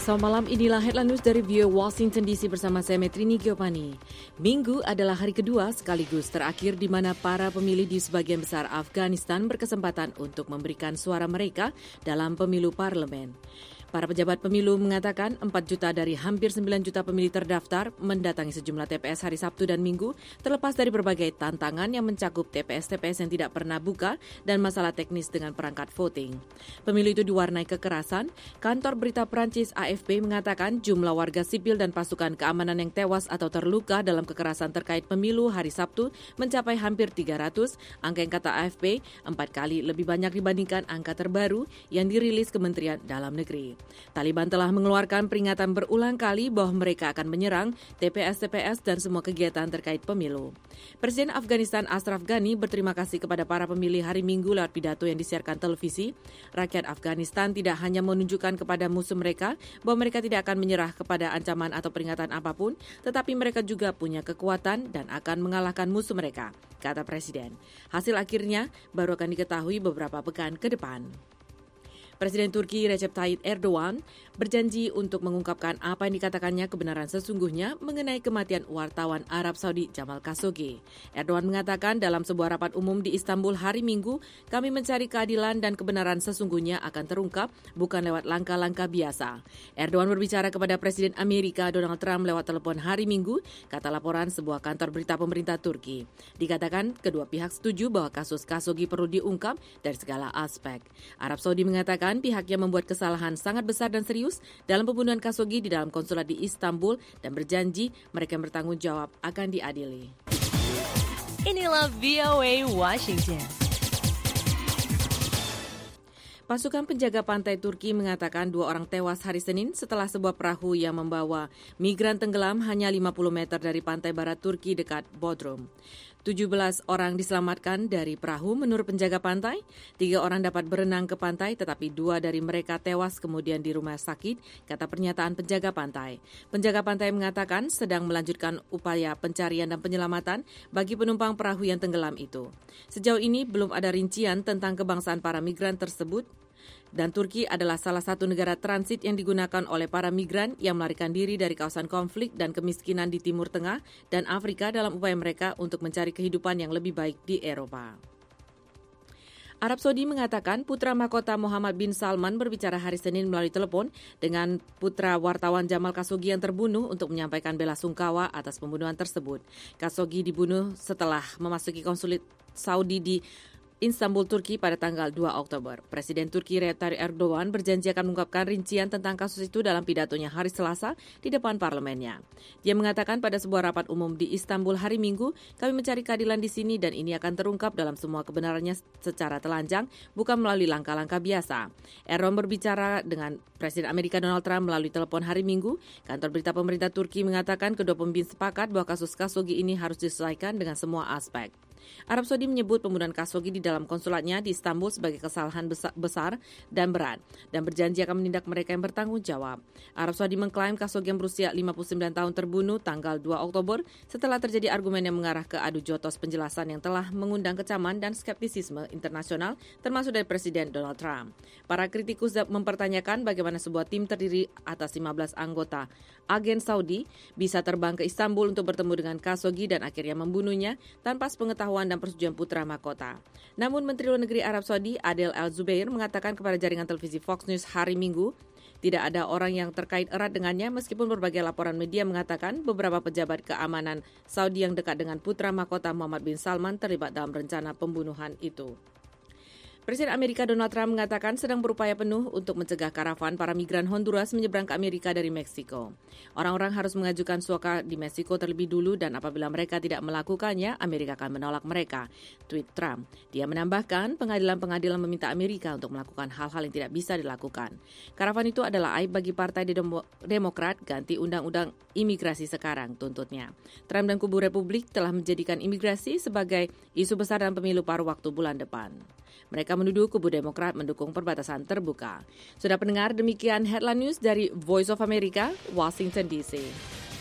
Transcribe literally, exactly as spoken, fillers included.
Selamat malam, inilah headline news dari V O A Washington D C bersama saya Metrini Giovanni. Minggu adalah hari kedua sekaligus terakhir di mana para pemilih di sebagian besar Afghanistan berkesempatan untuk memberikan suara mereka dalam pemilu parlemen. Para pejabat pemilu mengatakan empat juta dari hampir sembilan juta pemilih terdaftar mendatangi sejumlah T P S hari Sabtu dan Minggu, terlepas dari berbagai tantangan yang mencakup T P S-T P S yang tidak pernah buka dan masalah teknis dengan perangkat voting. Pemilu itu diwarnai kekerasan. Kantor berita Prancis A F P mengatakan jumlah warga sipil dan pasukan keamanan yang tewas atau terluka dalam kekerasan terkait pemilu hari Sabtu mencapai hampir tiga ratus, angka yang kata A F P empat kali lebih banyak dibandingkan angka terbaru yang dirilis Kementerian Dalam Negeri. Taliban telah mengeluarkan peringatan berulang kali bahwa mereka akan menyerang T P S-T P S dan semua kegiatan terkait pemilu. Presiden Afghanistan Ashraf Ghani berterima kasih kepada para pemilih hari Minggu lewat pidato yang disiarkan televisi. Rakyat Afghanistan tidak hanya menunjukkan kepada musuh mereka bahwa mereka tidak akan menyerah kepada ancaman atau peringatan apapun, tetapi mereka juga punya kekuatan dan akan mengalahkan musuh mereka, kata Presiden. Hasil akhirnya baru akan diketahui beberapa pekan ke depan. Presiden Turki Recep Tayyip Erdogan berjanji untuk mengungkapkan apa yang dikatakannya kebenaran sesungguhnya mengenai kematian wartawan Arab Saudi Jamal Khashoggi. Erdogan mengatakan dalam sebuah rapat umum di Istanbul hari Minggu, kami mencari keadilan dan kebenaran sesungguhnya akan terungkap, bukan lewat langkah-langkah biasa. Erdogan berbicara kepada Presiden Amerika Donald Trump lewat telepon hari Minggu, kata laporan sebuah kantor berita pemerintah Turki. Dikatakan kedua pihak setuju bahwa kasus Khashoggi perlu diungkap dari segala aspek. Arab Saudi mengatakan pihaknya membuat kesalahan sangat besar dan serius dalam pembunuhan Khashoggi di dalam konsulat di Istanbul dan berjanji mereka yang bertanggung jawab akan diadili. Inilah V O A Washington. Pasukan penjaga pantai Turki mengatakan dua orang tewas hari Senin setelah sebuah perahu yang membawa migran tenggelam hanya lima puluh meter dari pantai barat Turki dekat Bodrum. tujuh belas orang diselamatkan dari perahu menurut penjaga pantai. Tiga orang dapat berenang ke pantai tetapi dua dari mereka tewas kemudian di rumah sakit, kata pernyataan penjaga pantai. Penjaga pantai mengatakan sedang melanjutkan upaya pencarian dan penyelamatan bagi penumpang perahu yang tenggelam itu. Sejauh ini belum ada rincian tentang kebangsaan para migran tersebut. Dan Turki adalah salah satu negara transit yang digunakan oleh para migran yang melarikan diri dari kawasan konflik dan kemiskinan di Timur Tengah dan Afrika dalam upaya mereka untuk mencari kehidupan yang lebih baik di Eropa. Arab Saudi mengatakan putra mahkota Muhammad bin Salman berbicara hari Senin melalui telepon dengan putra wartawan Jamal Khashoggi yang terbunuh untuk menyampaikan bela sungkawa atas pembunuhan tersebut. Khashoggi dibunuh setelah memasuki konsulat Saudi di Istanbul, Turki pada tanggal dua Oktober. Presiden Turki Recep Tayyip Erdogan berjanji akan mengungkapkan rincian tentang kasus itu dalam pidatonya hari Selasa di depan parlemennya. Dia mengatakan pada sebuah rapat umum di Istanbul hari Minggu, kami mencari keadilan di sini dan ini akan terungkap dalam semua kebenarannya secara telanjang, bukan melalui langkah-langkah biasa. Erdogan berbicara dengan Presiden Amerika Donald Trump melalui telepon hari Minggu. Kantor berita pemerintah Turki mengatakan kedua pemimpin sepakat bahwa kasus Khashoggi ini harus diselesaikan dengan semua aspek. Arab Saudi menyebut pembunuhan Khashoggi di dalam konsulatnya di Istanbul sebagai kesalahan besar dan berat dan berjanji akan menindak mereka yang bertanggung jawab. Arab Saudi mengklaim Khashoggi yang berusia lima puluh sembilan tahun terbunuh tanggal dua Oktober setelah terjadi argumen yang mengarah ke adu jotos penjelasan yang telah mengundang kecaman dan skeptisisme internasional termasuk dari Presiden Donald Trump. Para kritikus mempertanyakan bagaimana sebuah tim terdiri atas lima belas anggota agen Saudi bisa terbang ke Istanbul untuk bertemu dengan Khashoggi dan akhirnya membunuhnya tanpa sepengetahuan dan persetujuan putra mahkota. Namun Menteri Luar Negeri Arab Saudi Adel Al-Zubair mengatakan kepada jaringan televisi Fox News hari Minggu, tidak ada orang yang terkait erat dengannya meskipun berbagai laporan media mengatakan beberapa pejabat keamanan Saudi yang dekat dengan putra mahkota Muhammad bin Salman terlibat dalam rencana pembunuhan itu. Presiden Amerika Donald Trump mengatakan sedang berupaya penuh untuk mencegah karavan para migran Honduras menyeberang ke Amerika dari Meksiko. Orang-orang harus mengajukan suaka di Meksiko terlebih dulu dan apabila mereka tidak melakukannya, Amerika akan menolak mereka, tweet Trump. Dia menambahkan pengadilan-pengadilan meminta Amerika untuk melakukan hal-hal yang tidak bisa dilakukan. Karavan itu adalah aib bagi Partai Demokrat, ganti undang-undang imigrasi sekarang, tuntutnya. Trump dan kubu Republik telah menjadikan imigrasi sebagai isu besar dalam pemilu paruh waktu bulan depan. Mereka menuduh kubu Demokrat mendukung perbatasan terbuka. Sudah pendengar, demikian headline news dari Voice of America, Washington D C.